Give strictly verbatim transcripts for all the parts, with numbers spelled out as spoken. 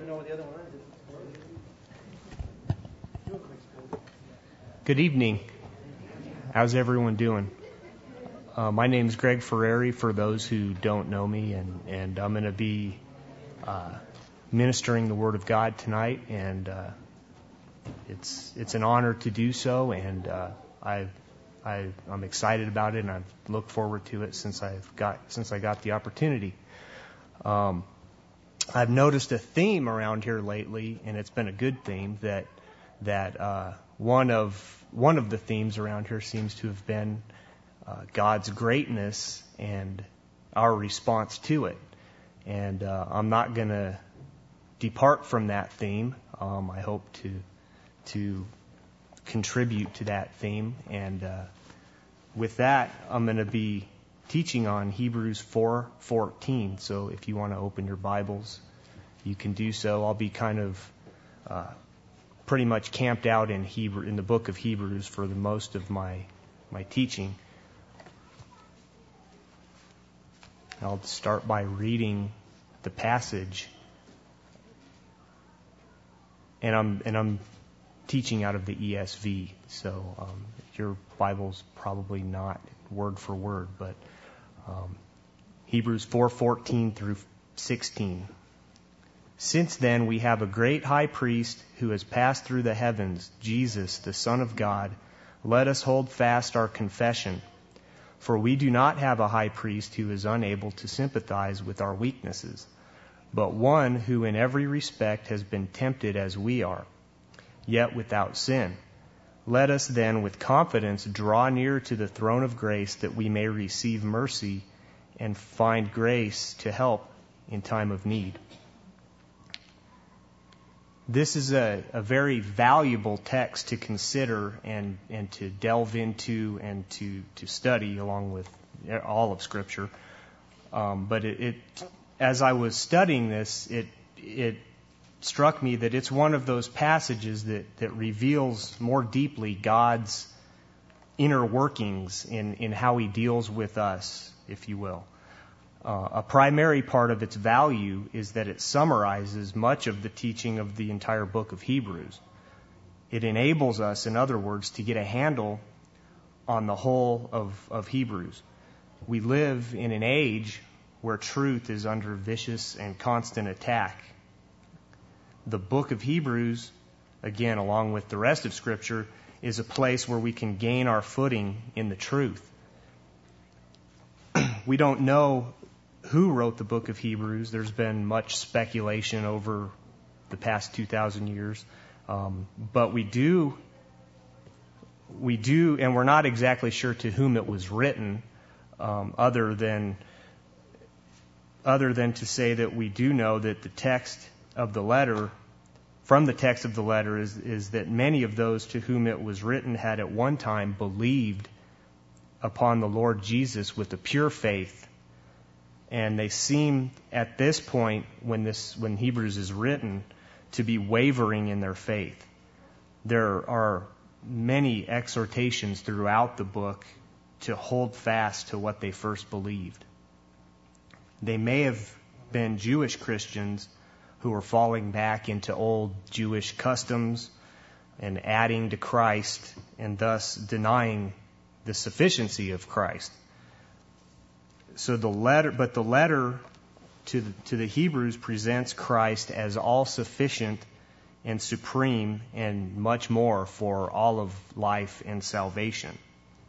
Good evening. How's everyone doing? Uh, my name is Greg Ferrari, for those who don't know me, and, and I'm going to be uh, ministering the Word of God tonight, and uh, it's it's an honor to do so, and uh, I, I I'm excited about it, and I've looked forward to it since I've got since I got the opportunity. Um, I've noticed a theme around here lately, and it's been a good theme. That that uh, one of one of the themes around here seems to have been uh, God's greatness and our response to it. And uh, I'm not going to depart from that theme. Um, I hope to to contribute to that theme. And uh, with that, I'm going to be teaching on Hebrews four fourteen. So if you want to open your Bibles, you can do so. I'll be kind of uh, pretty much camped out in Hebrew in the book of Hebrews for the most of my my teaching. I'll start by reading the passage, and I'm and I'm teaching out of the E S V. So um, your Bible's probably not word for word, but um, Hebrews four fourteen through sixteen. Since then we have a great high priest who has passed through the heavens, Jesus, the Son of God. Let us hold fast our confession. For we do not have a high priest who is unable to sympathize with our weaknesses, but one who in every respect has been tempted as we are, yet without sin. Let us then with confidence draw near to the throne of grace, that we may receive mercy and find grace to help in time of need. This is a, a very valuable text to consider and, and to delve into and to, to study along with all of Scripture. Um, but it, it, as I was studying this, it it struck me that it's one of those passages that, that reveals more deeply God's inner workings in, in how He deals with us, if you will. Uh, a primary part of its value is that it summarizes much of the teaching of the entire book of Hebrews. It enables us, in other words, to get a handle on the whole of, of Hebrews. We live in an age where truth is under vicious and constant attack. The book of Hebrews, again, along with the rest of Scripture, is a place where we can gain our footing in the truth. We don't know who wrote the book of Hebrews. There's been much speculation over the past two thousand years. Um, but we do, we do, and we're not exactly sure to whom it was written, um, other than, other than to say that we do know that the text of the letter, from the text of the letter, is, is that many of those to whom it was written had at one time believed upon the Lord Jesus with a pure faith. And they seem, at this point, when this when Hebrews is written, to be wavering in their faith. There are many exhortations throughout the book to hold fast to what they first believed. They may have been Jewish Christians who were falling back into old Jewish customs and adding to Christ, and thus denying the sufficiency of Christ. So the letter, but the letter to the, to the Hebrews presents Christ as all sufficient and supreme and much more for all of life and salvation.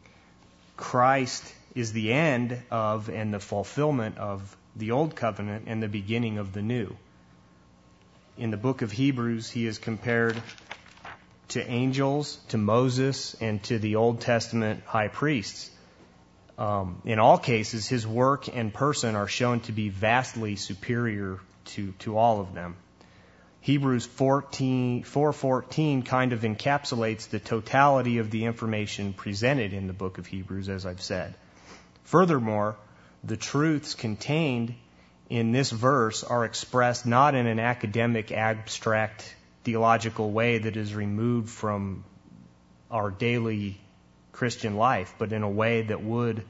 Christ is the end of and the fulfillment of the old covenant and the beginning of the new. In the book of Hebrews, he is compared to angels, to Moses, and to the Old Testament high priests. Um, in all cases, his work and person are shown to be vastly superior to, to all of them. Hebrews four fourteen kind of encapsulates the totality of the information presented in the book of Hebrews, as I've said. Furthermore, the truths contained in this verse are expressed not in an academic, abstract, theological way that is removed from our daily Christian life, but in a way that would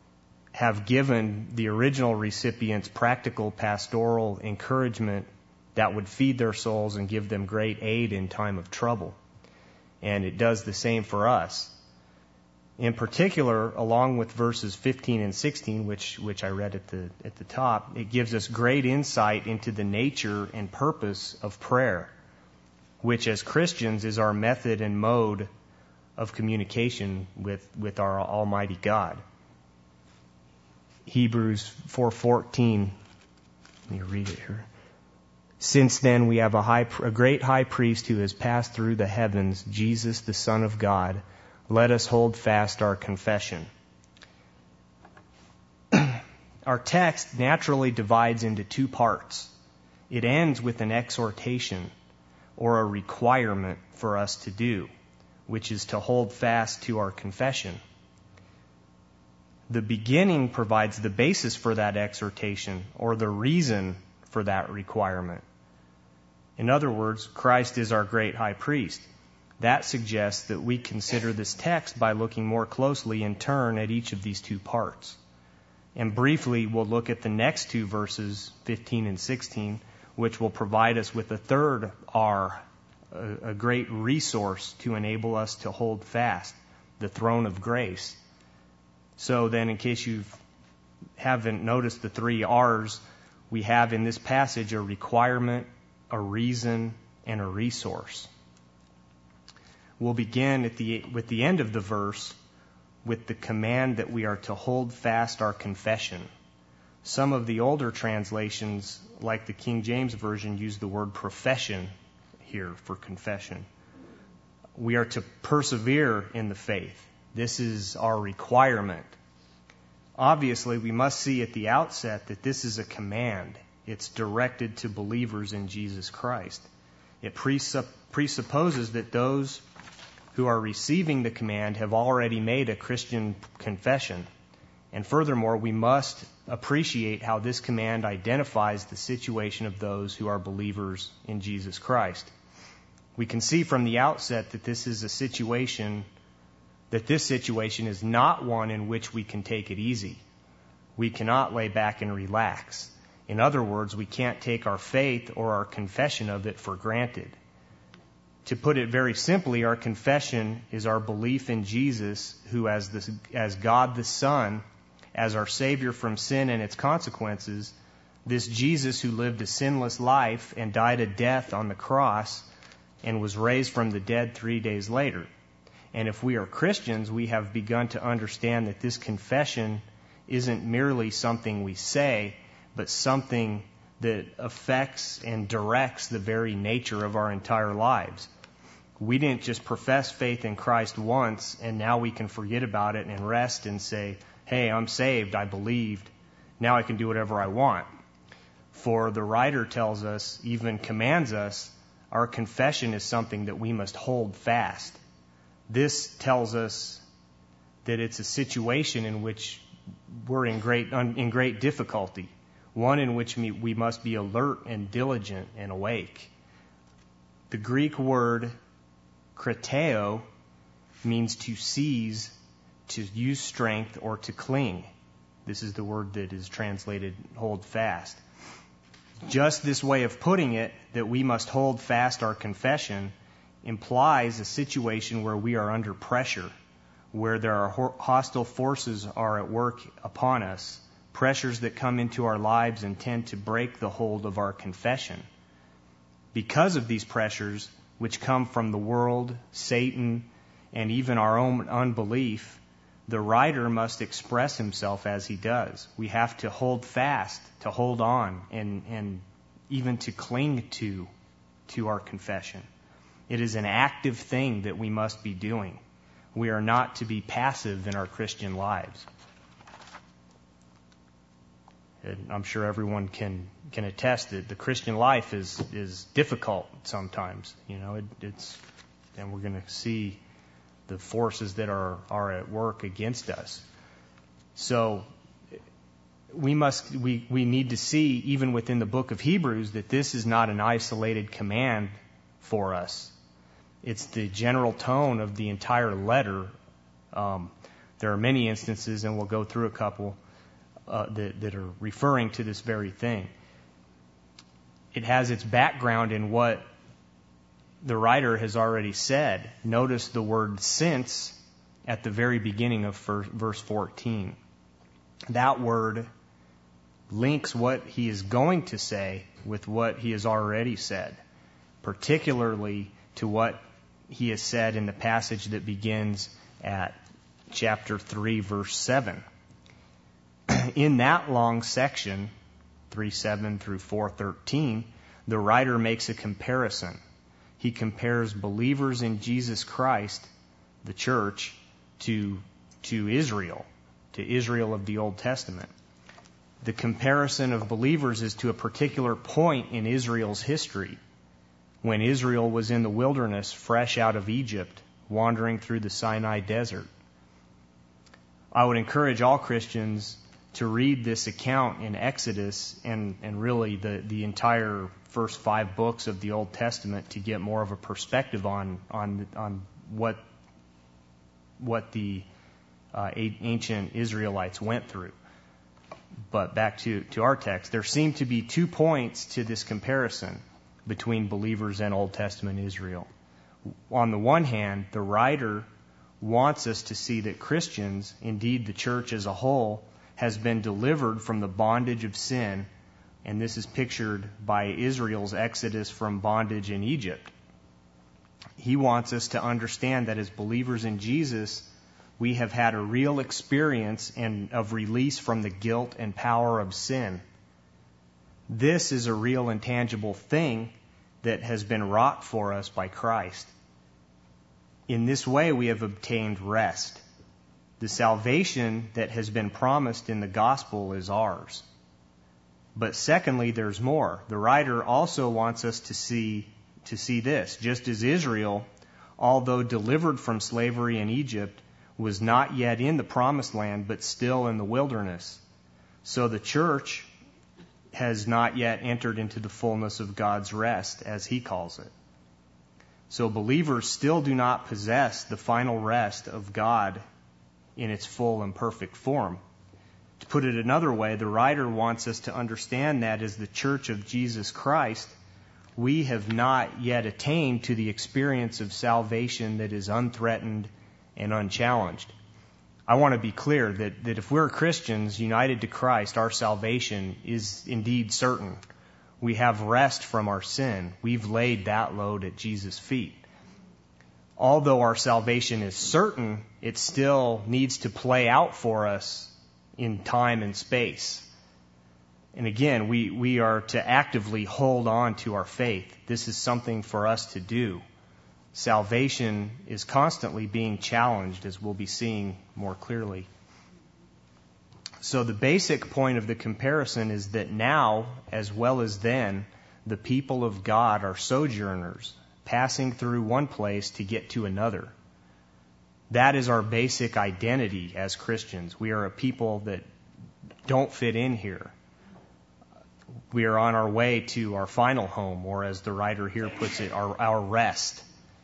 have given the original recipients practical pastoral encouragement that would feed their souls and give them great aid in time of trouble. And it does the same for us. In particular, along with verses fifteen and sixteen, which which I read at the at the top, it gives us great insight into the nature and purpose of prayer, which as Christians is our method and mode of communication with, with our Almighty God. Hebrews four fourteen. Let me read it here. Since then we have a high, a great high priest who has passed through the heavens, Jesus, the Son of God. Let us hold fast our confession. Our text naturally divides into two parts. It ends with an exhortation or a requirement for us to do, which is to hold fast to our confession. The beginning provides the basis for that exhortation or the reason for that requirement. In other words, Christ is our great high priest. That suggests that we consider this text by looking more closely in turn at each of these two parts. And briefly, we'll look at the next two verses, fifteen and sixteen, which will provide us with a third R, a, a great resource to enable us to hold fast, the throne of grace. So then, in case you haven't noticed the three R's, we have in this passage a requirement, a reason, and a resource. We'll begin at the with the end of the verse with the command that we are to hold fast our confession. Some of the older translations, like the King James Version, use the word profession here for confession. We are to persevere in the faith. This is our requirement. Obviously, we must see at the outset that this is a command. It's directed to believers in Jesus Christ. It presupp- presupposes that those who are receiving the command have already made a Christian confession. And furthermore, we must appreciate how this command identifies the situation of those who are believers in Jesus Christ. We can see from the outset that this is a situation, that this situation is not one in which we can take it easy. We cannot lay back and relax. In other words, we can't take our faith or our confession of it for granted. To put it very simply, our confession is our belief in Jesus, who as the, as God the Son, as our Savior from sin and its consequences, this Jesus who lived a sinless life and died a death on the cross and was raised from the dead three days later. And if we are Christians, we have begun to understand that this confession isn't merely something we say, but something that affects and directs the very nature of our entire lives. We didn't just profess faith in Christ once and now we can forget about it and rest and say, hey, I'm saved, I believed, now I can do whatever I want. For the writer tells us, even commands us, our confession is something that we must hold fast. This tells us that it's a situation in which we're in great in great difficulty, one in which we must be alert and diligent and awake. The Greek word krateo means to seize, to use strength, or to cling. This is the word that is translated hold fast. Just this way of putting it, that we must hold fast our confession, implies a situation where we are under pressure, where there are hostile forces are at work upon us, pressures that come into our lives and tend to break the hold of our confession. Because of these pressures, which come from the world, Satan, and even our own unbelief, the writer must express himself as he does. We have to hold fast, to hold on, and, and even to cling to, to our confession. It is an active thing that we must be doing. We are not to be passive in our Christian lives. And I'm sure everyone can can attest that the Christian life is is difficult sometimes. You know, it, it's, and we're going to see the forces that are are at work against us. So we must we we need to see, even within the book of Hebrews, that this is not an isolated command for us. It's the general tone of the entire letter. Um, there are many instances, and we'll go through a couple, Uh, that, that are referring to this very thing. it has its background in what the writer has already said. Notice the word since at the very beginning of verse fourteen. That word links what he is going to say with what he has already said, particularly to what he has said in the passage that begins at chapter three, verse seven. In that long section, three seven through four thirteen, the writer makes a comparison. He compares believers in Jesus Christ, the church, to, to Israel, to Israel of the Old Testament. The comparison of believers is to a particular point in Israel's history, when Israel was in the wilderness, fresh out of Egypt, wandering through the Sinai desert. I would encourage all Christians to read this account in Exodus and, and really the, the entire first five books of the Old Testament to get more of a perspective on on on what what the uh, ancient Israelites went through. But back to, to our text, there seem to be two points to this comparison between believers and Old Testament Israel. On the one hand, the writer wants us to see that Christians, indeed the church as a whole, has been delivered from the bondage of sin, and this is pictured by Israel's exodus from bondage in Egypt. He wants us to understand that as believers in Jesus, we have had a real experience and of release from the guilt and power of sin. This is a real and tangible thing that has been wrought for us by Christ. In this way, we have obtained rest. The salvation that has been promised in the gospel is ours. But secondly, there's more. The writer also wants us to see to see this. Just as Israel, although delivered from slavery in Egypt, was not yet in the promised land, but still in the wilderness, so the church has not yet entered into the fullness of God's rest, as he calls it. So believers still do not possess the final rest of God in its full and perfect form. To put it another way, the writer wants us to understand that as the church of Jesus Christ, we have not yet attained to the experience of salvation that is unthreatened and unchallenged. I want to be clear that, that if we're Christians united to Christ, our salvation is indeed certain. We have rest from our sin. We've laid that load at Jesus' feet. Although our salvation is certain, it still needs to play out for us in time and space. And again, we, we are to actively hold on to our faith. This is something for us to do. Salvation is constantly being challenged, as we'll be seeing more clearly. So the basic point of the comparison is that now, as well as then, the people of God are sojourners, passing through one place to get to another. That is our basic identity as Christians. We are a people that don't fit in here. We are on our way to our final home, or as the writer here puts it, our, our rest.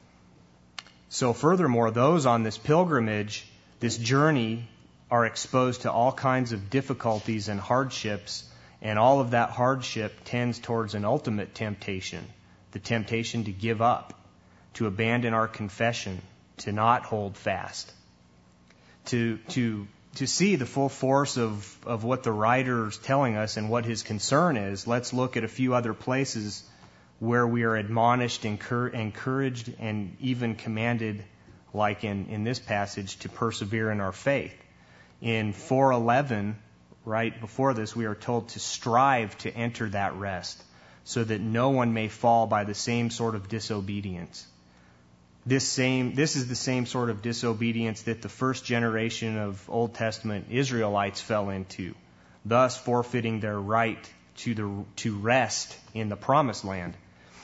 So furthermore, those on this pilgrimage, this journey, are exposed to all kinds of difficulties and hardships, and all of that hardship tends towards an ultimate temptation, the temptation to give up, to abandon our confession, to not hold fast. To, to, to see the full force of, of what the writer's telling us and what his concern is, let's look at a few other places where we are admonished, encour- encouraged, and even commanded, like in, in this passage, to persevere in our faith. In four eleven, right before this, we are told to strive to enter that rest, so that no one may fall by the same sort of disobedience. This same, this is the same sort of disobedience that the first generation of Old Testament Israelites fell into, thus forfeiting their right to the to rest in the Promised Land.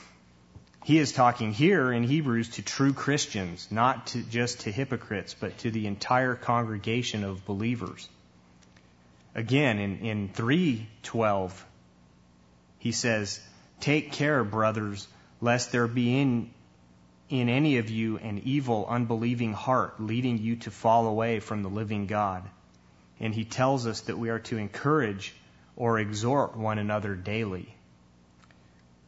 He is talking here in Hebrews to true Christians, not to just to hypocrites, but to the entire congregation of believers. Again, in, in three twelve, he says, "Take care, brothers, lest there be in, in any of you an evil, unbelieving heart, leading you to fall away from the living God." And he tells us that we are to encourage or exhort one another daily.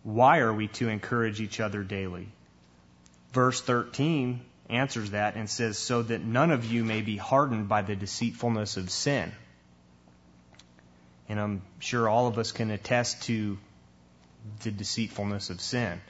Why are we to encourage each other daily? Verse thirteen answers that and says, so that none of you may be hardened by the deceitfulness of sin. And I'm sure all of us can attest to the deceitfulness of sin.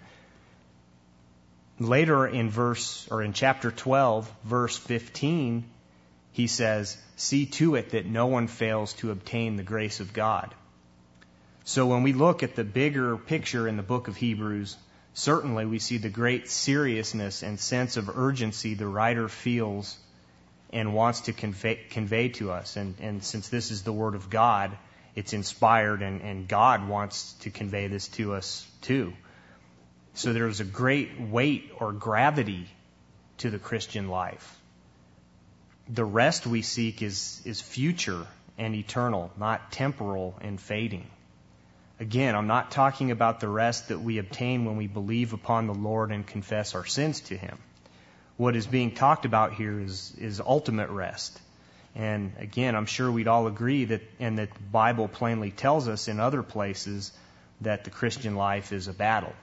Later in verse, or in chapter twelve, verse fifteen, he says, see to it that no one fails to obtain the grace of God. So when we look at the bigger picture in the book of Hebrews, certainly we see the great seriousness and sense of urgency the writer feels and wants to convey, convey to us. And, and since this is the Word of God, it's inspired, and, and God wants to convey this to us too. So there's a great weight or gravity to the Christian life. The rest we seek is, is future and eternal, not temporal and fading. Again, I'm not talking about the rest that we obtain when we believe upon the Lord and confess our sins to Him. What is being talked about here is, is ultimate rest. And again, I'm sure we'd all agree that, and that the Bible plainly tells us in other places, that the Christian life is a battle.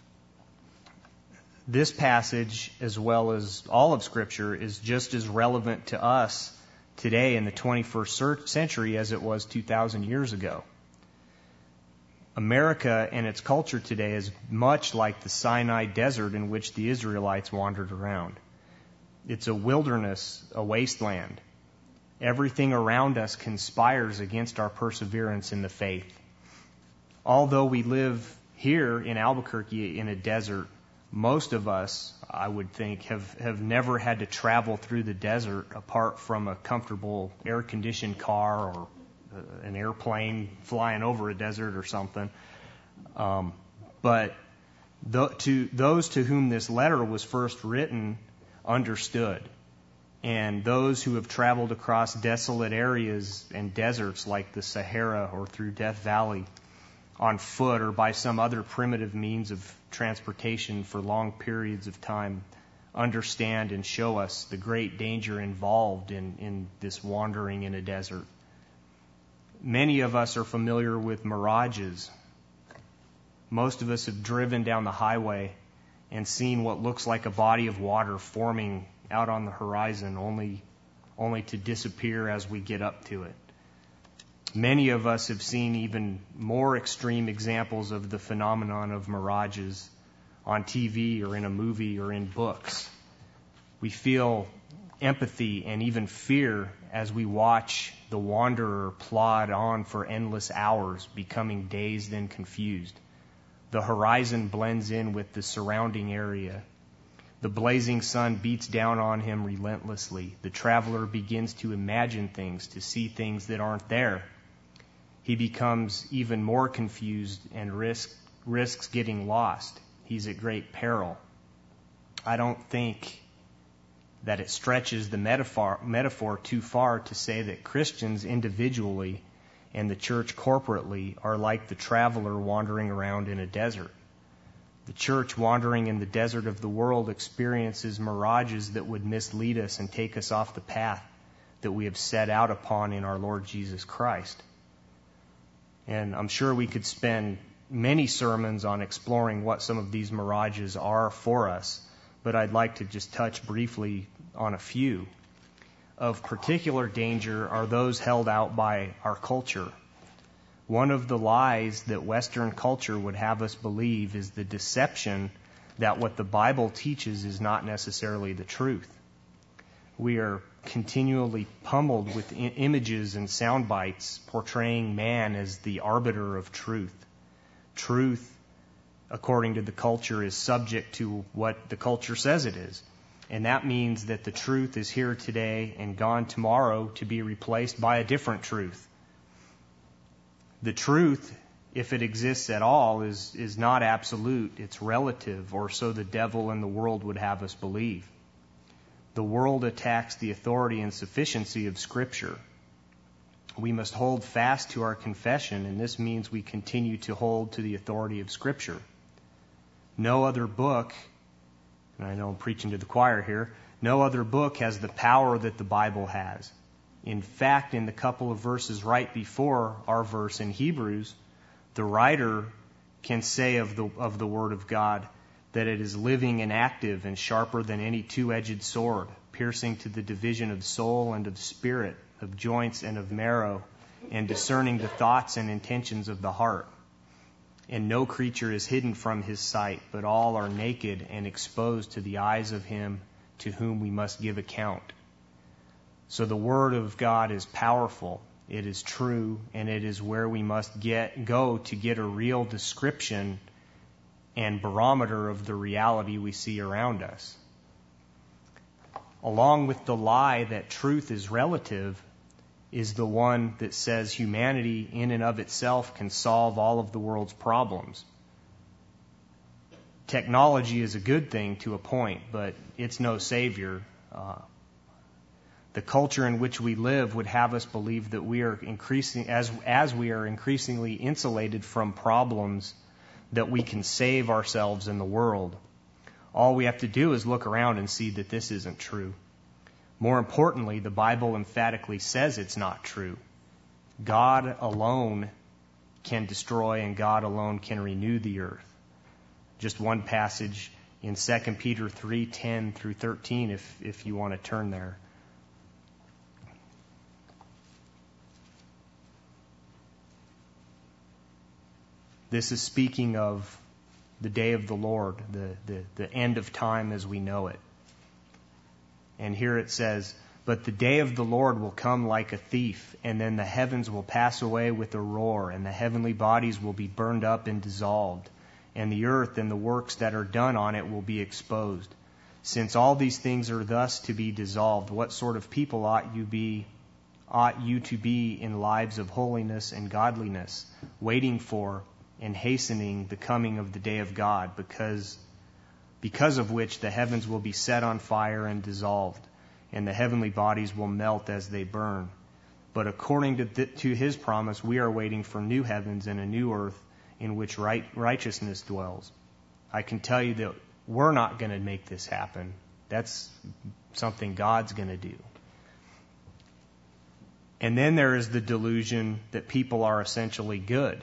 This passage, as well as all of Scripture, is just as relevant to us today in the twenty-first century as it was two thousand years ago. America and its culture today is much like the Sinai desert in which the Israelites wandered around. It's a wilderness, a wasteland. Everything around us conspires against our perseverance in the faith. Although we live here in Albuquerque in a desert, most of us, I would think, have, have never had to travel through the desert apart from a comfortable air-conditioned car or an airplane flying over a desert or something. Um, but th- to those to whom this letter was first written understood. And those who have traveled across desolate areas and deserts like the Sahara or through Death Valley on foot or by some other primitive means of transportation for long periods of time understand and show us the great danger involved in, in this wandering in a desert. Many of us are familiar with mirages. Most of us have driven down the highway and seen what looks like a body of water forming out on the horizon, only, only to disappear as we get up to it. Many of us have seen even more extreme examples of the phenomenon of mirages on T V or in a movie or in books. We feel empathy and even fear as we watch the wanderer plod on for endless hours, becoming dazed and confused. The horizon blends in with the surrounding area. The blazing sun beats down on him relentlessly. The traveler begins to imagine things, to see things that aren't there. He becomes even more confused and risk, risks getting lost. He's at great peril. I don't think that it stretches the metaphor, metaphor too far to say that Christians individually and the church corporately are like the traveler wandering around in a desert. The church wandering in the desert of the world experiences mirages that would mislead us and take us off the path that we have set out upon in our Lord Jesus Christ. And I'm sure we could spend many sermons on exploring what some of these mirages are for us, but I'd like to just touch briefly on a few. Of particular danger are those held out by our culture. One of the lies that Western culture would have us believe is the deception that what the Bible teaches is not necessarily the truth. We are continually pummeled with I- images and sound bites portraying man as the arbiter of truth. Truth, according to the culture, is subject to what the culture says it is. And that means that the truth is here today and gone tomorrow to be replaced by a different truth. The truth, if it exists at all, is, is not absolute. It's relative, or so the devil and the world would have us believe. The world attacks the authority and sufficiency of Scripture. We must hold fast to our confession, and this means we continue to hold to the authority of Scripture. No other book, and I know I'm preaching to the choir here, no other book has the power that the Bible has. In fact, in the couple of verses right before our verse in Hebrews, the writer can say of the, of the Word of God that it is living and active and sharper than any two-edged sword, piercing to the division of soul and of spirit, of joints and of marrow, and discerning the thoughts and intentions of the heart. And no creature is hidden from his sight, but all are naked and exposed to the eyes of him to whom we must give account. So the Word of God is powerful, it is true, and it is where we must get go to get a real description and barometer of the reality we see around us. Along with the lie that truth is relative is the one that says humanity in and of itself can solve all of the world's problems. Technology is a good thing to a point, but it's no savior. Uh, the culture in which we live would have us believe that we are increasing, as as we are increasingly insulated from problems, that we can save ourselves in the world. All we have to do is look around and see that this isn't true. More importantly, the Bible emphatically says it's not true. God alone can destroy and God alone can renew the earth. Just one passage in Second Peter three ten through thirteen, if, if you want to turn there. This is speaking of the day of the Lord, the, the, the end of time as we know it. And here it says, "But the day of the Lord will come like a thief, and then the heavens will pass away with a roar, and the heavenly bodies will be burned up and dissolved, and the earth and the works that are done on it will be exposed. Since all these things are thus to be dissolved, what sort of people ought you be, ought you to be in lives of holiness and godliness, waiting for and hastening the coming of the day of God, because because of which the heavens will be set on fire and dissolved, and the heavenly bodies will melt as they burn. But according to, th- to his promise, we are waiting for new heavens and a new earth in which right, righteousness dwells." I can tell you that we're not going to make this happen. That's something God's going to do. And then there is the delusion that people are essentially good.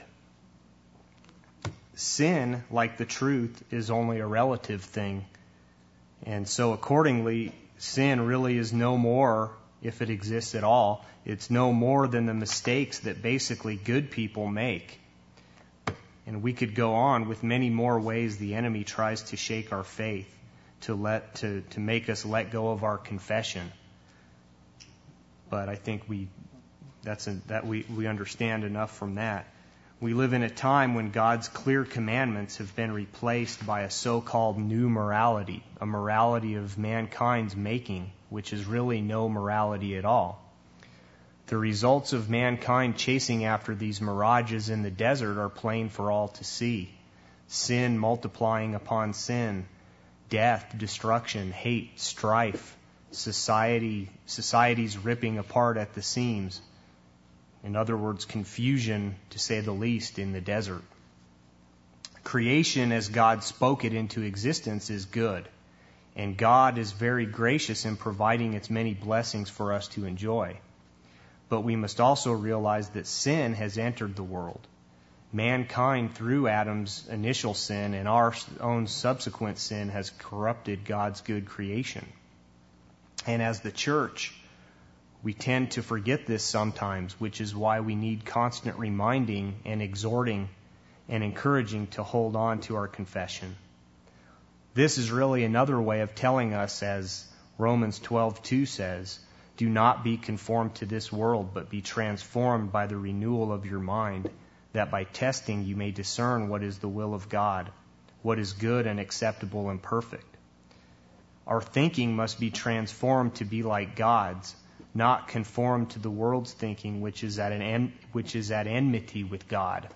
Sin, like the truth, is only a relative thing. And so accordingly, sin really is no more, if it exists at all, it's no more than the mistakes that basically good people make. And we could go on with many more ways the enemy tries to shake our faith, to let to, to make us let go of our confession. But I think we that's a, that we, we understand enough from that. We live in a time when God's clear commandments have been replaced by a so-called new morality, a morality of mankind's making, which is really no morality at all. The results of mankind chasing after these mirages in the desert are plain for all to see. Sin multiplying upon sin, death, destruction, hate, strife, society, societies ripping apart at the seams. In other words, confusion, to say the least, in the desert. Creation, as God spoke it into existence, is good. And God is very gracious in providing its many blessings for us to enjoy. But we must also realize that sin has entered the world. Mankind, through Adam's initial sin and our own subsequent sin, has corrupted God's good creation. And as the church, we tend to forget this sometimes, which is why we need constant reminding and exhorting and encouraging to hold on to our confession. This is really another way of telling us, as Romans twelve two says, "Do not be conformed to this world, but be transformed by the renewal of your mind, that by testing you may discern what is the will of God, what is good and acceptable and perfect." Our thinking must be transformed to be like God's, not conformed to the world's thinking, which is at an en- which is at enmity with God.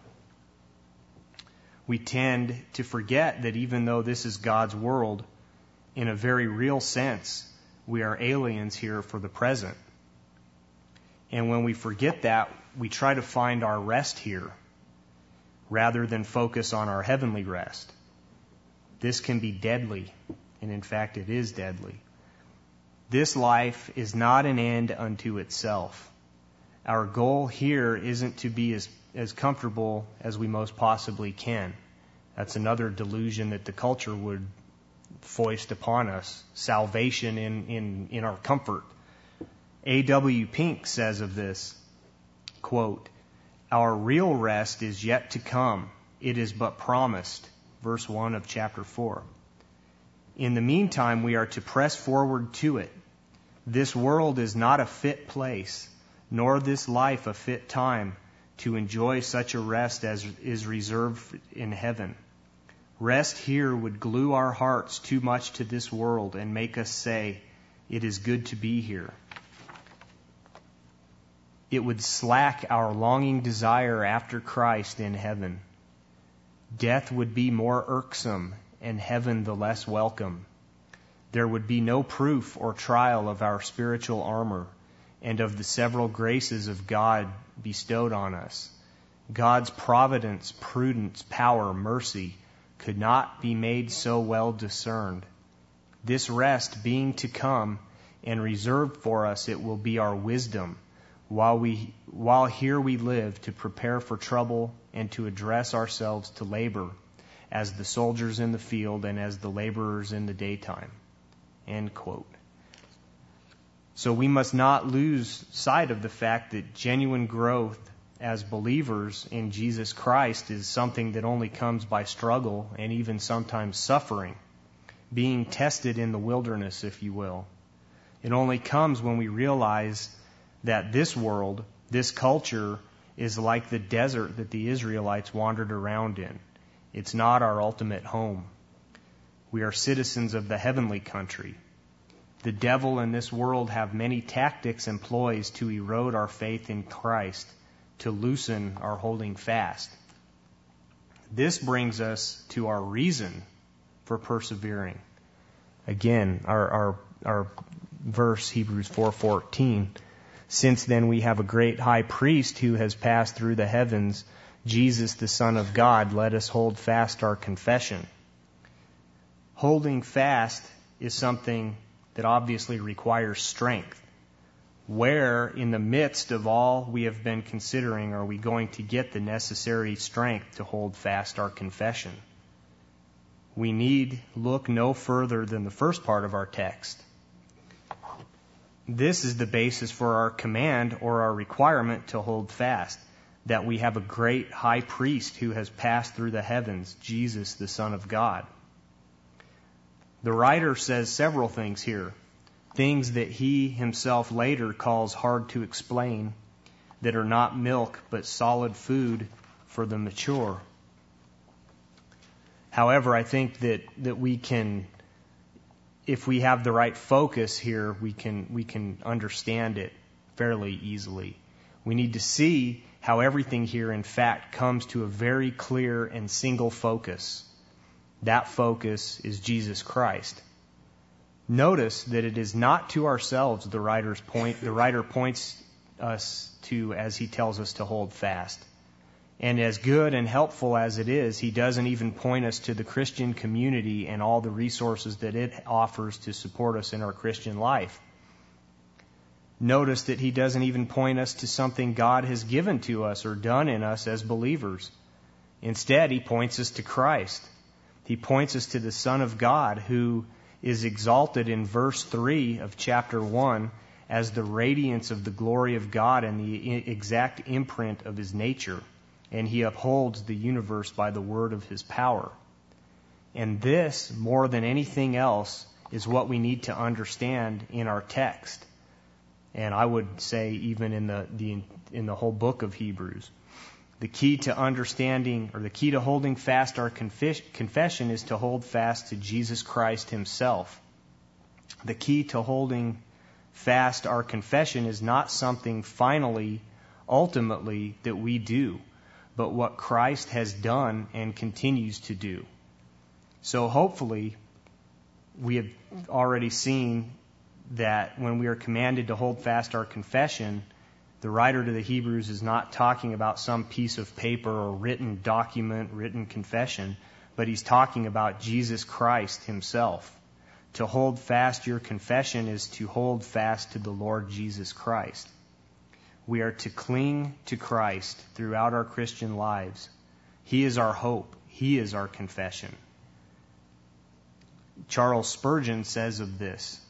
We tend to forget that even though this is God's world, in a very real sense, we are aliens here for the present. And when we forget that, we try to find our rest here, rather than focus on our heavenly rest. This can be deadly, and in fact it is deadly. This life is not an end unto itself. Our goal here isn't to be as, as comfortable as we most possibly can. That's another delusion that the culture would foist upon us. Salvation in, in, in our comfort. A W Pink says of this, quote, "Our real rest is yet to come. It is but promised." Verse one of chapter four. In the meantime, we are to press forward to it. This world is not a fit place, nor this life a fit time to enjoy such a rest as is reserved in heaven. Rest here would glue our hearts too much to this world and make us say, "It is good to be here." It would slack our longing desire after Christ in heaven. Death would be more irksome and heaven the less welcome. There would be no proof or trial of our spiritual armor and of the several graces of God bestowed on us. God's providence, prudence, power, mercy could not be made so well discerned. This rest being to come and reserved for us, it will be our wisdom while we while here we live to prepare for trouble and to address ourselves to labor as the soldiers in the field and as the laborers in the daytime. End quote. So we must not lose sight of the fact that genuine growth as believers in Jesus Christ is something that only comes by struggle and even sometimes suffering, being tested in the wilderness, if you will. It only comes when we realize that this world, this culture, is like the desert that the Israelites wandered around in. It's not our ultimate home. We are citizens of the heavenly country. The devil and this world have many tactics employed to erode our faith in Christ, to loosen our holding fast. This brings us to our reason for persevering. Again, our our, our verse, Hebrews four fourteen. Since then we have a great high priest who has passed through the heavens, Jesus the Son of God, let us hold fast our confession. Holding fast is something that obviously requires strength. Where in the midst of all we have been considering are we going to get the necessary strength to hold fast our confession? We need look no further than the first part of our text. This is the basis for our command or our requirement to hold fast, that we have a great high priest who has passed through the heavens, Jesus, the Son of God. The writer says several things here, things that he himself later calls hard to explain, that are not milk but solid food for the mature. However, I think that, that we can, if we have the right focus here, we can we can understand it fairly easily. We need to see how everything here, in fact, comes to a very clear and single focus. That focus is Jesus Christ. Notice that it is not to ourselves the writer's point. The writer points us to as he tells us to hold fast. And as good and helpful as it is, he doesn't even point us to the Christian community and all the resources that it offers to support us in our Christian life. Notice that he doesn't even point us to something God has given to us or done in us as believers. Instead, he points us to Christ. He points us to the Son of God, who is exalted in verse three of chapter one as the radiance of the glory of God and the exact imprint of his nature. And he upholds the universe by the word of his power. And this, more than anything else, is what we need to understand in our text. And I would say even in the, the in the whole book of Hebrews. The key to understanding, or the key to holding fast our confess, confession is to hold fast to Jesus Christ himself. The key to holding fast our confession is not something finally, ultimately, that we do, but what Christ has done and continues to do. So hopefully, we have already seen that when we are commanded to hold fast our confession, the writer to the Hebrews is not talking about some piece of paper or written document, written confession, but he's talking about Jesus Christ himself. To hold fast your confession is to hold fast to the Lord Jesus Christ. We are to cling to Christ throughout our Christian lives. He is our hope. He is our confession. Charles Spurgeon says of this,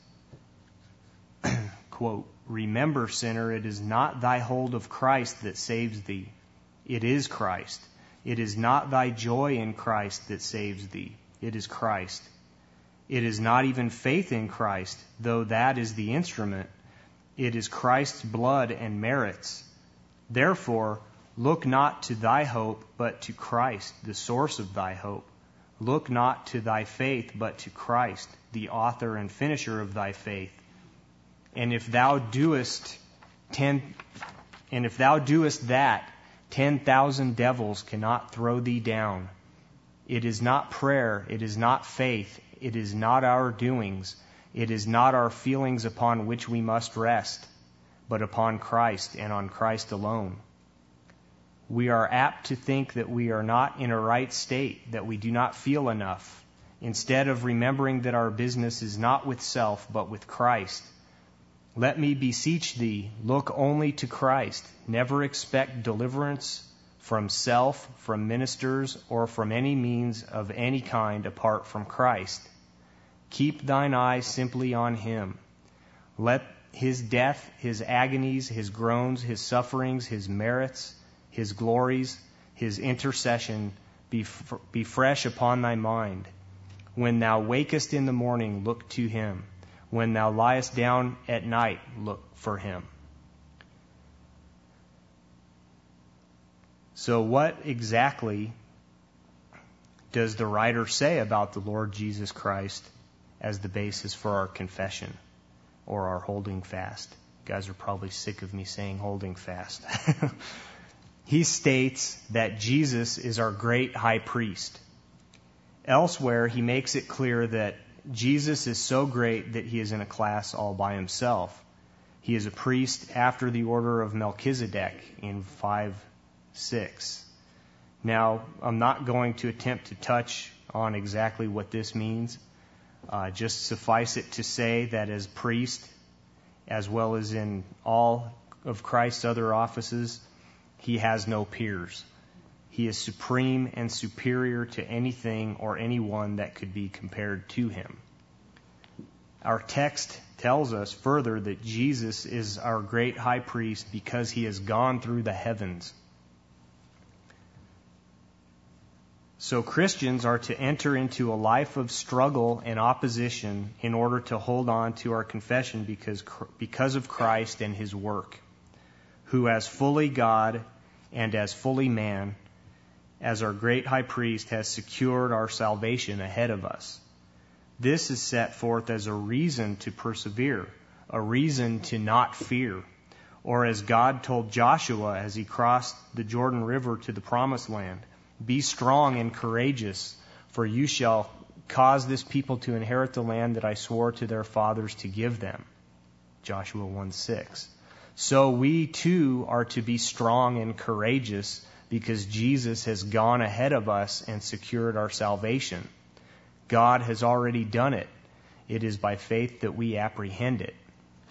quote, "Remember, sinner, it is not thy hold of Christ that saves thee. It is Christ. It is not thy joy in Christ that saves thee. It is Christ. It is not even faith in Christ, though that is the instrument. It is Christ's blood and merits. Therefore, look not to thy hope, but to Christ, the source of thy hope. Look not to thy faith, but to Christ, the author and finisher of thy faith. And if thou doest ten, and if thou doest that, ten thousand devils cannot throw thee down. It is not prayer, it is not faith, it is not our doings, it is not our feelings upon which we must rest, but upon Christ and on Christ alone. We are apt to think that we are not in a right state, that we do not feel enough, instead of remembering that our business is not with self, but with Christ. Let me beseech thee, look only to Christ. Never expect deliverance from self, from ministers, or from any means of any kind apart from Christ. Keep thine eyes simply on Him. Let His death, His agonies, His groans, His sufferings, His merits, His glories, His intercession be, f- be fresh upon thy mind. When thou wakest in the morning, look to Him. When thou liest down at night, look for Him." So what exactly does the writer say about the Lord Jesus Christ as the basis for our confession or our holding fast? You guys are probably sick of me saying holding fast. He states that Jesus is our great high priest. Elsewhere, he makes it clear that Jesus is so great that he is in a class all by himself. He is a priest after the order of Melchizedek in five six. Now, I'm not going to attempt to touch on exactly what this means. Uh, just suffice it to say that as priest, as well as in all of Christ's other offices, he has no peers. He is supreme and superior to anything or anyone that could be compared to him. Our text tells us further that Jesus is our great high priest because he has gone through the heavens. So Christians are to enter into a life of struggle and opposition in order to hold on to our confession because, because of Christ and his work, who as fully God and as fully man, as our great high priest, has secured our salvation ahead of us. This is set forth as a reason to persevere, a reason to not fear, or as God told Joshua as he crossed the Jordan River to the Promised Land, "Be strong and courageous, for you shall cause this people to inherit the land that I swore to their fathers to give them." Joshua one six. So we too are to be strong and courageous because Jesus has gone ahead of us and secured our salvation. God has already done it. It is by faith that we apprehend it.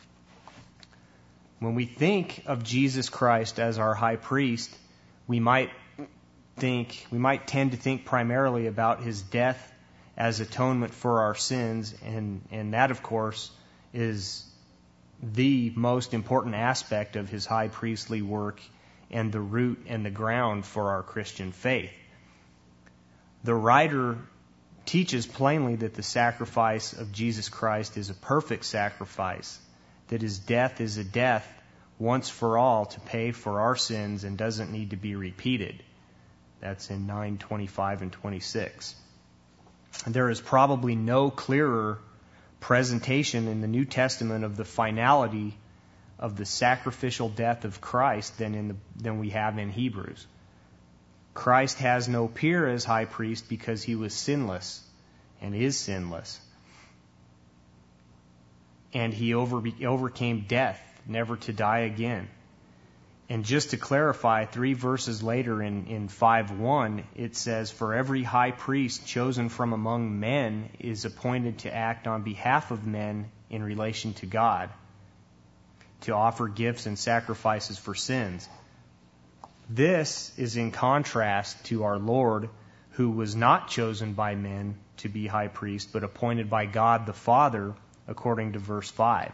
When we think of Jesus Christ as our high priest, we might think, we might tend to think primarily about his death as atonement for our sins, and, and that, of course, is the most important aspect of his high priestly work and the root and the ground for our Christian faith. The writer teaches plainly that the sacrifice of Jesus Christ is a perfect sacrifice, that his death is a death once for all to pay for our sins and doesn't need to be repeated. That's in nine twenty-five and twenty-six. There is probably no clearer presentation in the New Testament of the finality of the sacrificial death of Christ than in the, than we have in Hebrews. Christ has no peer as high priest because he was sinless and is sinless. And he over, overcame death, never to die again. And just to clarify, three verses later in, in five one, it says, "For every high priest chosen from among men is appointed to act on behalf of men in relation to God, to offer gifts and sacrifices for sins." This is in contrast to our Lord, who was not chosen by men to be high priest, but appointed by God the Father, according to verse five.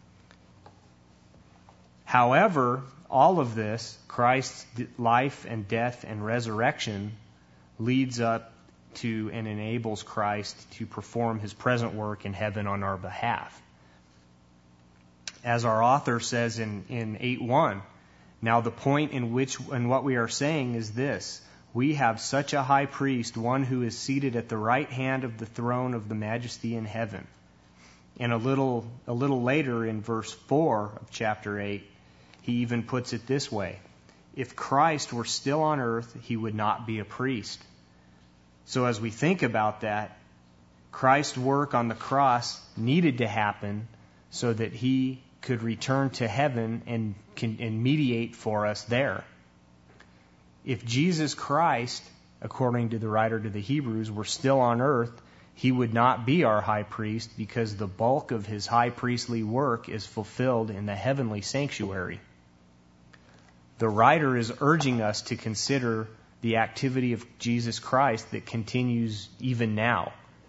However, all of this, Christ's life and death and resurrection, leads up to and enables Christ to perform his present work in heaven on our behalf. As our author says in, in eight one, now the point in which in what we are saying is this: we have such a high priest, one who is seated at the right hand of the throne of the majesty in heaven. And a little a little later in verse four of chapter eight, he even puts it this way: if Christ were still on earth, he would not be a priest. So as we think about that, Christ's work on the cross needed to happen so that he could return to heaven and, can, and mediate for us there. If Jesus Christ, according to the writer to the Hebrews, were still on earth, he would not be our high priest, because the bulk of his high priestly work is fulfilled in the heavenly sanctuary. The writer is urging us to consider the activity of Jesus Christ that continues even now.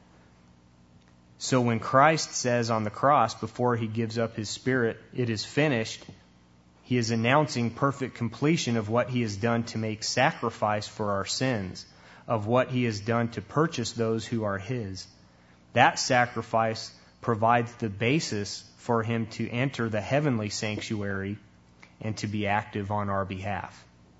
So when Christ says on the cross, before he gives up his spirit, "It is finished," he is announcing perfect completion of what he has done to make sacrifice for our sins, of what he has done to purchase those who are his. That sacrifice provides the basis for him to enter the heavenly sanctuary and to be active on our behalf.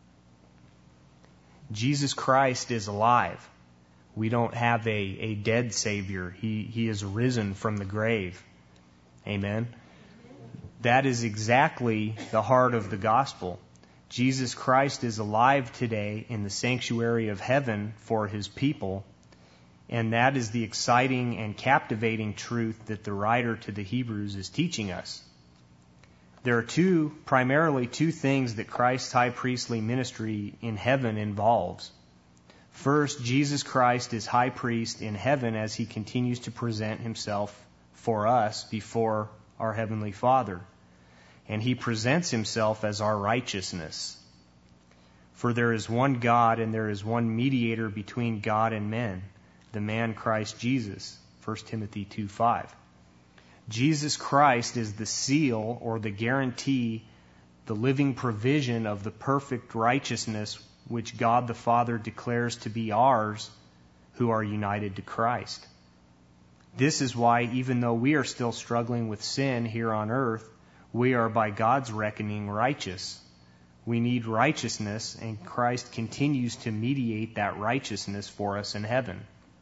Jesus Christ is alive. We don't have a, a dead Savior. He, he is risen from the grave. Amen. That is exactly the heart of the gospel. Jesus Christ is alive today in the sanctuary of heaven for his people, and that is the exciting and captivating truth that the writer to the Hebrews is teaching us. There are two, primarily two things that Christ's high priestly ministry in heaven involves. First, Jesus Christ is high priest in heaven as he continues to present himself for us before our heavenly Father. And he presents himself as our righteousness. For there is one God and there is one mediator between God and men, the man Christ Jesus. First Timothy two five. Jesus Christ is the seal or the guarantee, the living provision of the perfect righteousness which God the Father declares to be ours who are united to Christ. This is why, even though we are still struggling with sin here on earth, we are by God's reckoning righteous. We need righteousness, and Christ continues to mediate that righteousness for us in heaven.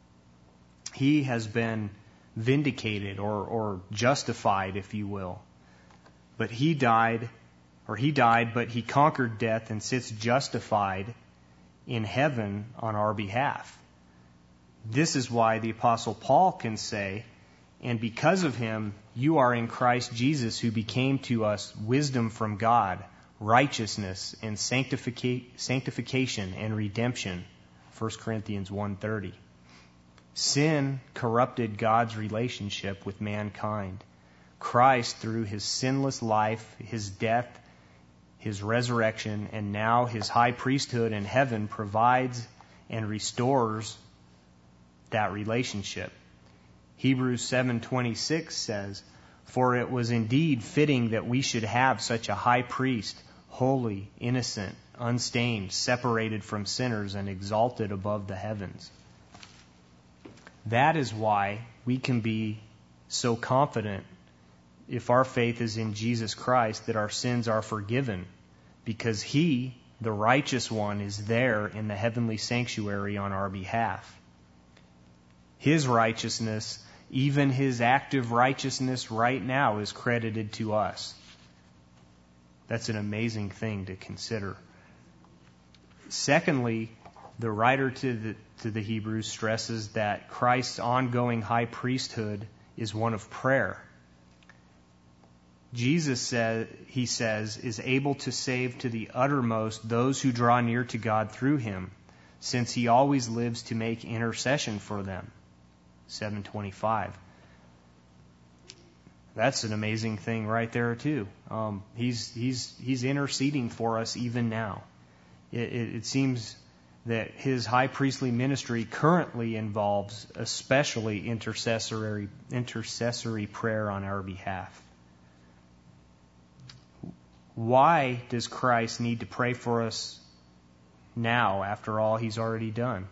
He has been vindicated or, or justified, if you will. But he died, or he died, but he conquered death and sits justified in heaven on our behalf. This is why the Apostle Paul can say, "And because of him, you are in Christ Jesus, who became to us wisdom from God, righteousness and sanctifica- sanctification and redemption." First Corinthians one thirty. Sin corrupted God's relationship with mankind. Christ, through his sinless life, his death, his resurrection, and now his high priesthood in heaven, provides and restores that relationship. Hebrews seven twenty-six says, "For it was indeed fitting that we should have such a high priest, holy, innocent, unstained, separated from sinners, and exalted above the heavens." That is why we can be so confident, if our faith is in Jesus Christ, that our sins are forgiven, because he, the righteous one, is there in the heavenly sanctuary on our behalf. His righteousness, even his active righteousness right now, is credited to us. That's an amazing thing to consider. Secondly, the writer to the, to the Hebrews stresses that Christ's ongoing high priesthood is one of prayer. Jesus, said, he says, is able to save to the uttermost those who draw near to God through him, since he always lives to make intercession for them. seven twenty-five. That's an amazing thing right there too. Um, he's he's he's interceding for us even now. It, it, it seems that his high priestly ministry currently involves especially intercessory intercessory prayer on our behalf. Why does Christ need to pray for us now, after all he's already done?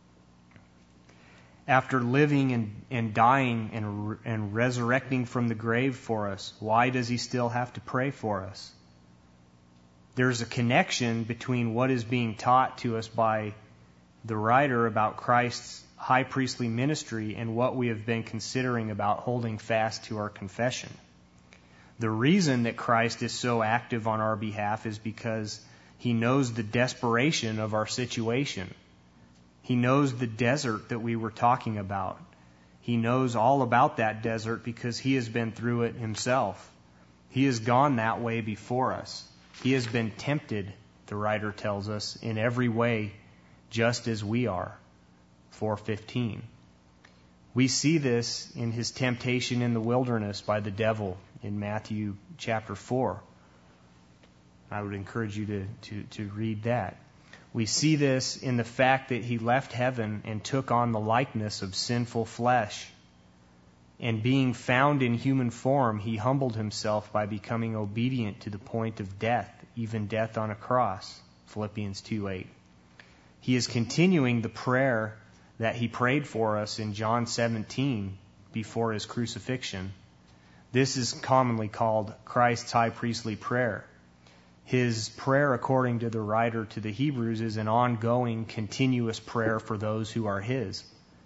After living and, and dying and, and resurrecting from the grave for us, why does he still have to pray for us? There's a connection between what is being taught to us by the writer about Christ's high priestly ministry and what we have been considering about holding fast to our confession. The reason that Christ is so active on our behalf is because he knows the desperation of our situation. He knows the desert that we were talking about. He knows all about that desert because he has been through it himself. He has gone that way before us. He has been tempted, the writer tells us, in every way, just as we are. four fifteen. We see this in his temptation in the wilderness by the devil in Matthew chapter four. I would encourage you to, to, to read that. We see this in the fact that he left heaven and took on the likeness of sinful flesh. And being found in human form, he humbled himself by becoming obedient to the point of death, even death on a cross. Philippians two eight. He is continuing the prayer that he prayed for us in John seventeen before his crucifixion. This is commonly called Christ's high priestly prayer. His prayer, according to the writer to the Hebrews, is an ongoing, continuous prayer for those who are his.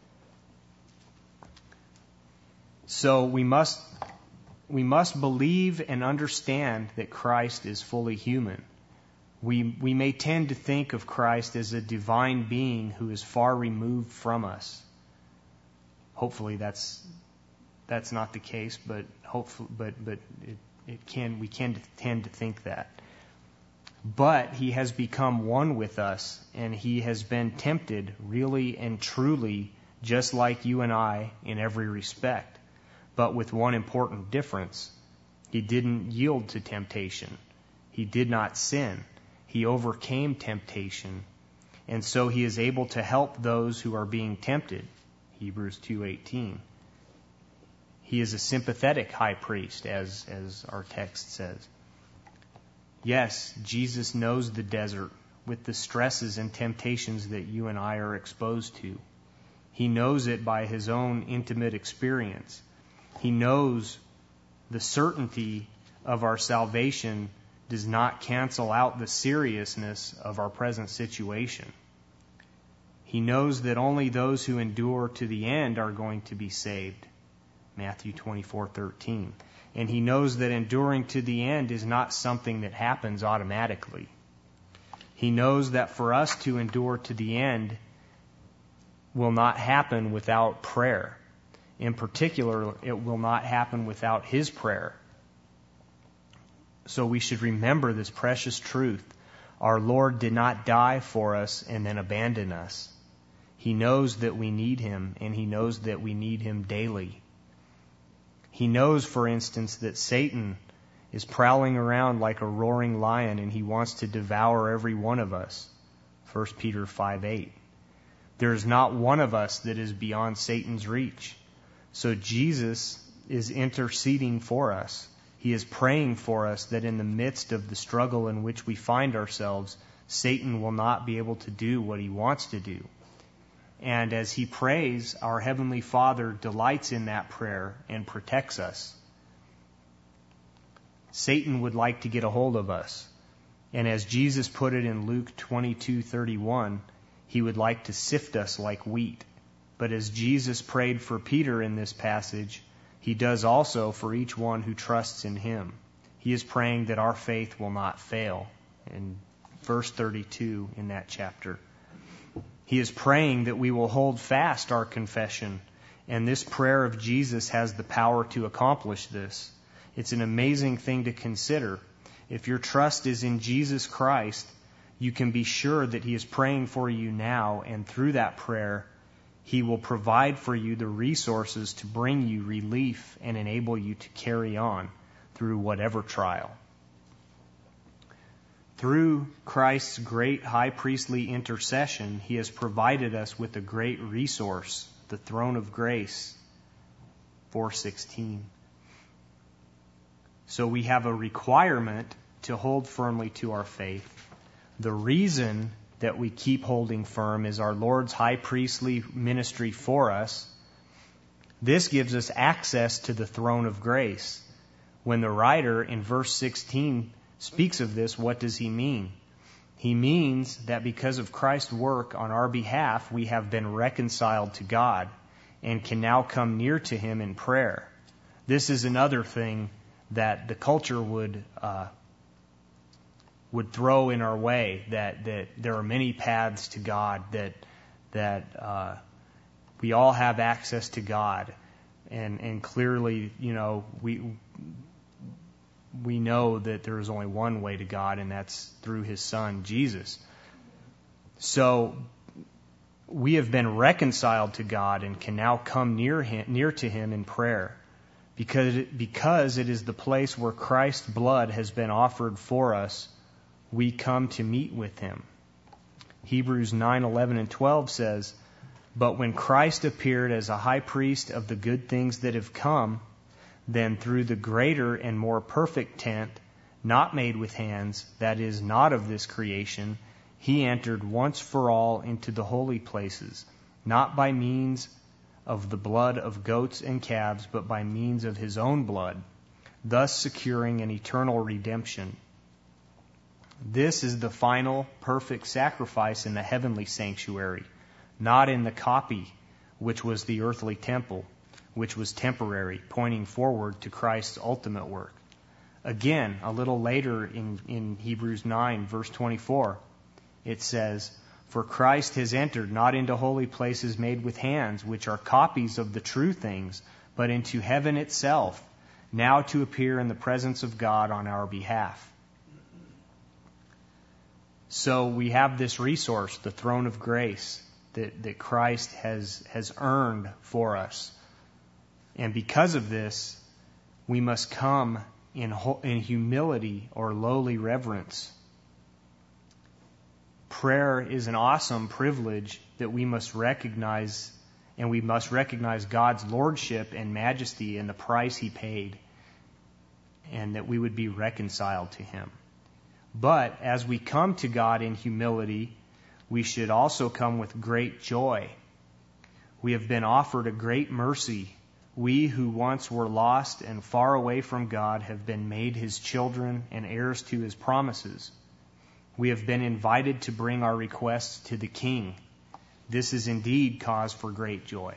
So we must we must believe and understand that Christ is fully human. We we may tend to think of Christ as a divine being who is far removed from us. Hopefully that's that's not the case, but hopefully, but but it, it can we can tend to think that. But he has become one with us, and he has been tempted really and truly just like you and I in every respect, but with one important difference. He didn't yield to temptation. He did not sin. He overcame temptation, and so he is able to help those who are being tempted. Hebrews two eighteen. He is a sympathetic high priest, as, as our text says. Yes, Jesus knows the desert with the stresses and temptations that you and I are exposed to. He knows it by his own intimate experience. He knows the certainty of our salvation does not cancel out the seriousness of our present situation. He knows that only those who endure to the end are going to be saved. Matthew twenty-four thirteen. And he knows that enduring to the end is not something that happens automatically. He knows that for us to endure to the end will not happen without prayer. In particular, it will not happen without his prayer. So we should remember this precious truth. Our Lord did not die for us and then abandon us. He knows that we need him, and he knows that we need him daily. He knows, for instance, that Satan is prowling around like a roaring lion, and he wants to devour every one of us. First Peter five eight. There is not one of us that is beyond Satan's reach. So Jesus is interceding for us. He is praying for us that in the midst of the struggle in which we find ourselves, Satan will not be able to do what he wants to do. And as he prays, our Heavenly Father delights in that prayer and protects us. Satan would like to get a hold of us. And as Jesus put it in Luke twenty-two thirty-one, he would like to sift us like wheat. But as Jesus prayed for Peter in this passage, he does also for each one who trusts in him. He is praying that our faith will not fail. In verse thirty-two in that chapter. He is praying that we will hold fast our confession, and this prayer of Jesus has the power to accomplish this. It's an amazing thing to consider. If your trust is in Jesus Christ, you can be sure that he is praying for you now, and through that prayer, he will provide for you the resources to bring you relief and enable you to carry on through whatever trial. Through Christ's great high priestly intercession, he has provided us with a great resource, the throne of grace. four sixteen. So we have a requirement to hold firmly to our faith. The reason that we keep holding firm is our Lord's high priestly ministry for us. This gives us access to the throne of grace. When the writer in verse sixteen speaks of this, what does he mean? He means that because of Christ's work on our behalf, we have been reconciled to God and can now come near to him in prayer. This is another thing that the culture would uh, would throw in our way, that, that there are many paths to God, that that uh, we all have access to God. And and clearly, you know, we we know that there is only one way to God, and that's through his Son, Jesus. So we have been reconciled to God and can now come near him, near to him in prayer, because it, because it is the place where Christ's blood has been offered for us. We come to meet with him. Hebrews nine eleven and twelve says, "But when Christ appeared as a high priest of the good things that have come, then through the greater and more perfect tent, not made with hands, that is, not of this creation, he entered once for all into the holy places, not by means of the blood of goats and calves, but by means of his own blood, thus securing an eternal redemption. This is the final perfect sacrifice in the heavenly sanctuary, not in the copy, which was the earthly temple, which was temporary, pointing forward to Christ's ultimate work." Again, a little later in, in Hebrews nine, verse twenty-four, it says, "For Christ has entered not into holy places made with hands, which are copies of the true things, but into heaven itself, now to appear in the presence of God on our behalf." So we have this resource, the throne of grace, that, that Christ has, has earned for us. And because of this, we must come in, in humility or lowly reverence. Prayer is an awesome privilege that we must recognize, and we must recognize God's lordship and majesty and the price he paid, and that we would be reconciled to him. But as we come to God in humility, we should also come with great joy. We have been offered a great mercy. We who once were lost and far away from God have been made his children and heirs to his promises. We have been invited to bring our requests to the King. This is indeed cause for great joy.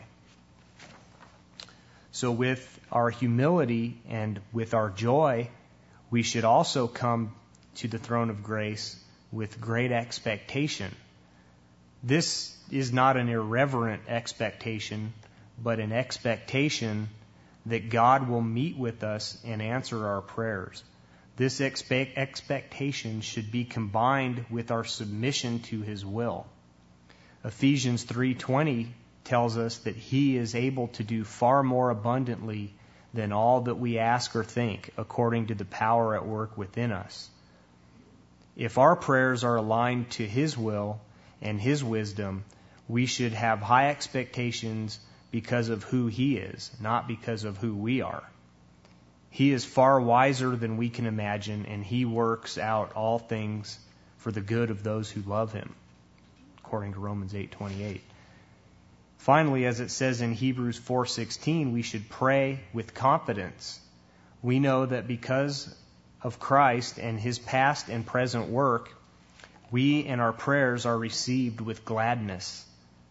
So with our humility and with our joy, we should also come to the throne of grace with great expectation. This is not an irreverent expectation, but an expectation that God will meet with us and answer our prayers. This expect- expectation should be combined with our submission to his will. Ephesians three twenty tells us that he is able to do far more abundantly than all that we ask or think, according to the power at work within us. If our prayers are aligned to his will and his wisdom, we should have high expectations because of who he is, not because of who we are. He is far wiser than we can imagine, and he works out all things for the good of those who love him, according to Romans eight twenty-eight. Finally, as it says in Hebrews four sixteen, we should pray with confidence. We know that because of Christ and his past and present work, we and our prayers are received with gladness.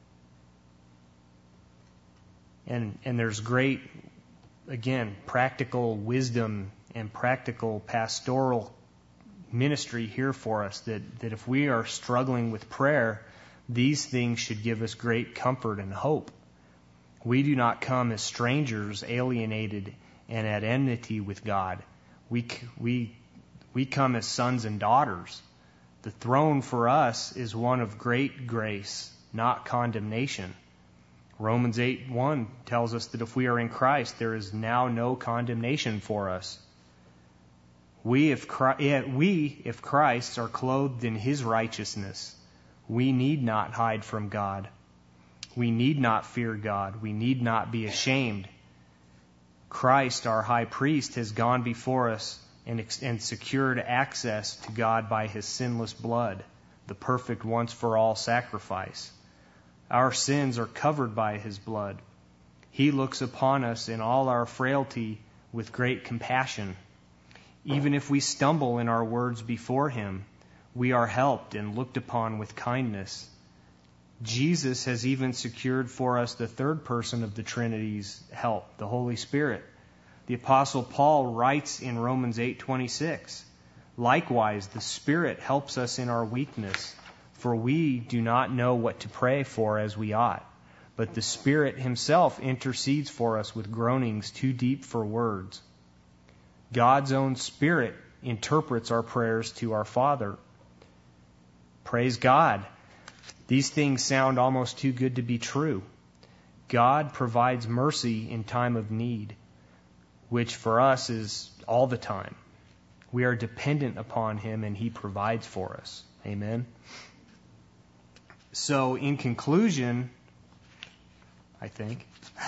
And, and there's great, again, practical wisdom and practical pastoral ministry here for us, that, that if we are struggling with prayer, these things should give us great comfort and hope. We do not come as strangers, alienated and at enmity with God. We, we, we come as sons and daughters. The throne for us is one of great grace, not condemnation. Romans eight one tells us that if we are in Christ, there is now no condemnation for us. We if, Christ, we, if Christ are clothed in his righteousness, we need not hide from God. We need not fear God. We need not be ashamed. Christ, our high priest, has gone before us and, and secured access to God by his sinless blood, the perfect once-for-all sacrifice. Our sins are covered by his blood. He looks upon us in all our frailty with great compassion. Even if we stumble in our words before him, we are helped and looked upon with kindness. Jesus has even secured for us the third person of the Trinity's help, the Holy Spirit. The Apostle Paul writes in Romans eight twenty-six, "Likewise, the Spirit helps us in our weakness, for we do not know what to pray for as we ought. But the Spirit himself intercedes for us with groanings too deep for words." God's own Spirit interprets our prayers to our Father. Praise God. These things sound almost too good to be true. God provides mercy in time of need, which for us is all the time. We are dependent upon him and he provides for us. Amen. So in conclusion, I think,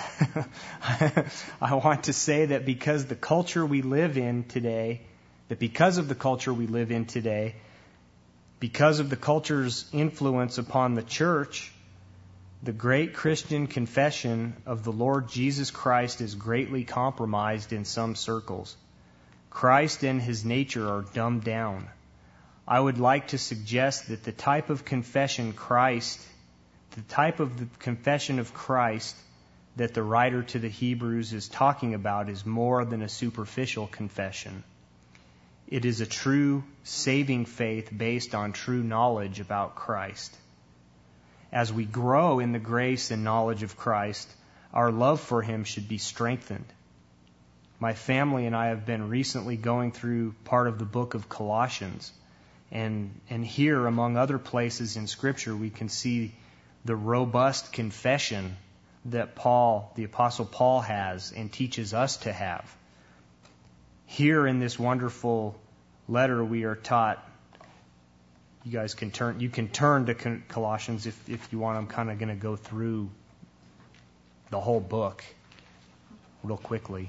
I want to say that because the culture we live in today, that because of the culture we live in today, because of the culture's influence upon the church, the great Christian confession of the Lord Jesus Christ is greatly compromised in some circles. Christ and his nature are dumbed down. I would like to suggest that the type of confession Christ, the type of the confession of Christ that the writer to the Hebrews is talking about is more than a superficial confession. It is a true saving faith based on true knowledge about Christ. As we grow in the grace and knowledge of Christ, our love for him should be strengthened. My family and I have been recently going through part of the book of Colossians, and, and here, among other places in Scripture, we can see the robust confession that Paul, the Apostle Paul, has and teaches us to have. Here in this wonderful letter, we are taught. You guys can turn. You can turn to Colossians if if you want. I'm kind of going to go through the whole book real quickly.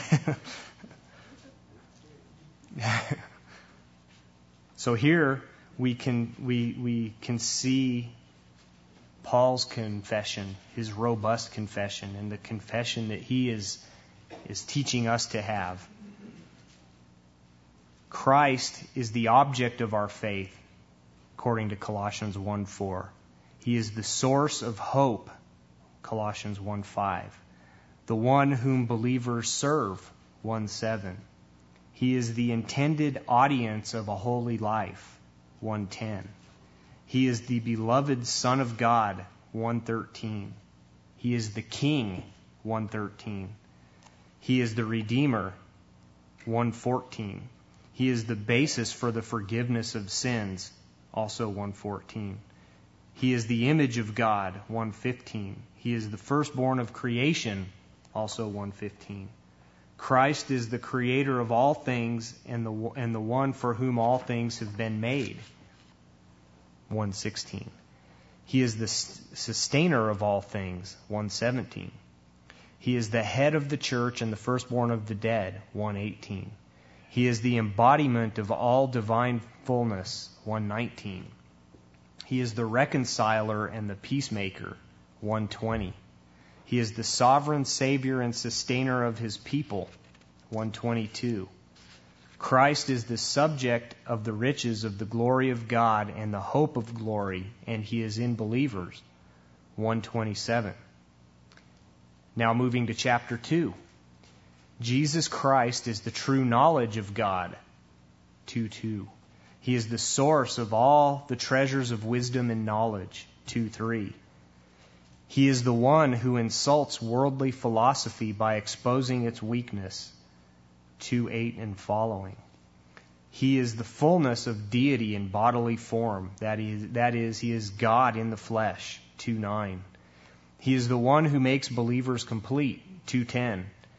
So here we can we we can see Paul's confession, his robust confession, and the confession that he is is teaching us to have. Christ is the object of our faith, according to Colossians one four. He is the source of hope, Colossians one five. The one whom believers serve, one seven. He is the intended audience of a holy life, one ten. He is the beloved Son of God, one thirteen. He is the King, one thirteen. He is the Redeemer, one fourteen. He is the basis for the forgiveness of sins, also one fourteen. He is the image of God, one fifteen. He is the firstborn of creation, also one fifteen. Christ is the creator of all things and the and the one for whom all things have been made, one sixteen. He is the sustainer of all things, one seventeen. He is the head of the church and the firstborn of the dead, one eighteen. He is the embodiment of all divine fullness, one nineteen. He is the reconciler and the peacemaker, one twenty. He is the sovereign Savior and sustainer of his people, one twenty-two. Christ is the subject of the riches of the glory of God and the hope of glory, and he is in believers, one twenty-seven. Now moving to chapter two. Jesus Christ is the true knowledge of God, two two. He is the source of all the treasures of wisdom and knowledge, two three. He is the one who insults worldly philosophy by exposing its weakness, two eight and following. He is the fullness of deity in bodily form, that is, that is, he is God in the flesh, two nine. He is the one who makes believers complete, two ten.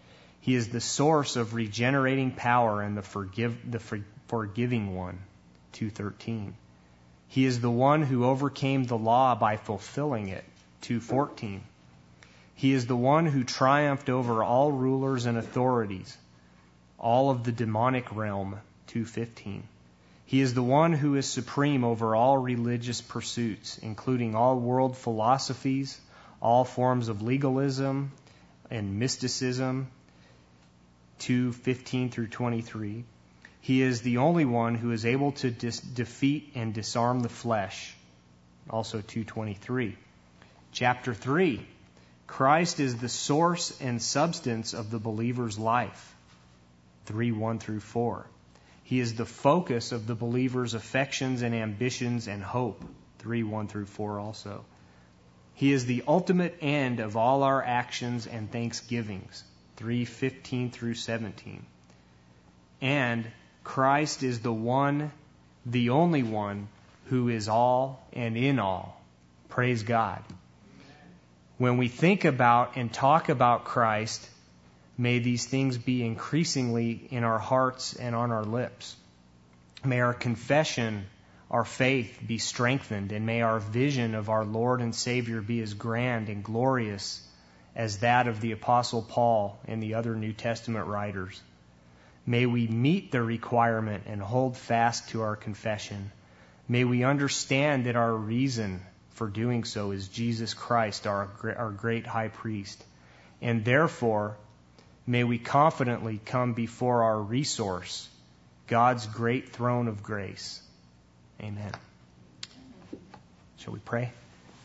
He is the source of regenerating power and the forgive the for, forgiving one, two thirteen. He is the one who overcame the law by fulfilling it, two fourteen. He is the one who triumphed over all rulers and authorities, all of the demonic realm, two fifteen. He is the one who is supreme over all religious pursuits, including all world philosophies, all forms of legalism and mysticism, two fifteen through twenty-three. He is the only one who is able to dis- defeat and disarm the flesh, also two twenty-three. Chapter three, Christ is the source and substance of the believer's life, three one through four. He is the focus of the believer's affections and ambitions and hope, three one through four also. He is the ultimate end of all our actions and thanksgivings, three fifteen through seventeen. And Christ is the one, the only one, who is all and in all. Praise God. When we think about and talk about Christ, may these things be increasingly in our hearts and on our lips. May our confession, our faith be strengthened, and may our vision of our Lord and Savior be as grand and glorious as that of the Apostle Paul and the other New Testament writers. May we meet the requirement and hold fast to our confession. May we understand that our reason for doing so is Jesus Christ, our, our great high priest. And therefore, may we confidently come before our resource, God's great throne of grace. Amen. Shall we pray?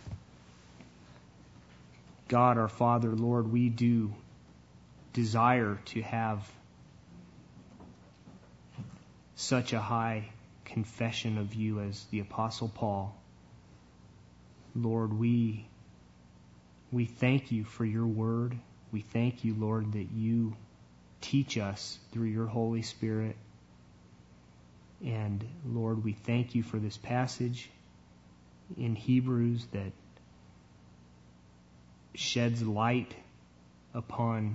God, our Father, Lord, we do desire to have such a high confession of you as the Apostle Paul. Lord, we we thank you for your word. We thank you, Lord, that you teach us through your Holy Spirit. And Lord, we thank you for this passage in Hebrews that sheds light upon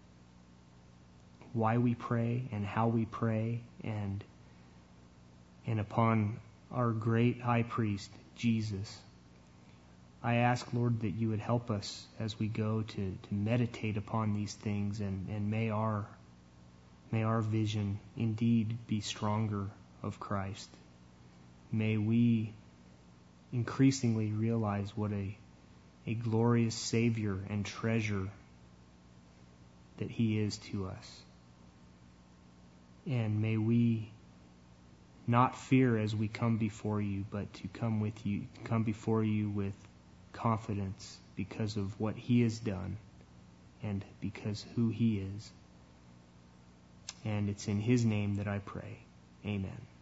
why we pray and how we pray, and and upon our great high priest, Jesus. I ask, Lord, that you would help us as we go to, to meditate upon these things, and, and may our may our vision indeed be stronger of Christ. May we increasingly realize what a, a glorious Savior and treasure that he is to us. And may we not fear as we come before you, but to come with you, come before you with confidence because of what he has done and because who he is. And it's in his name that I pray. Amen.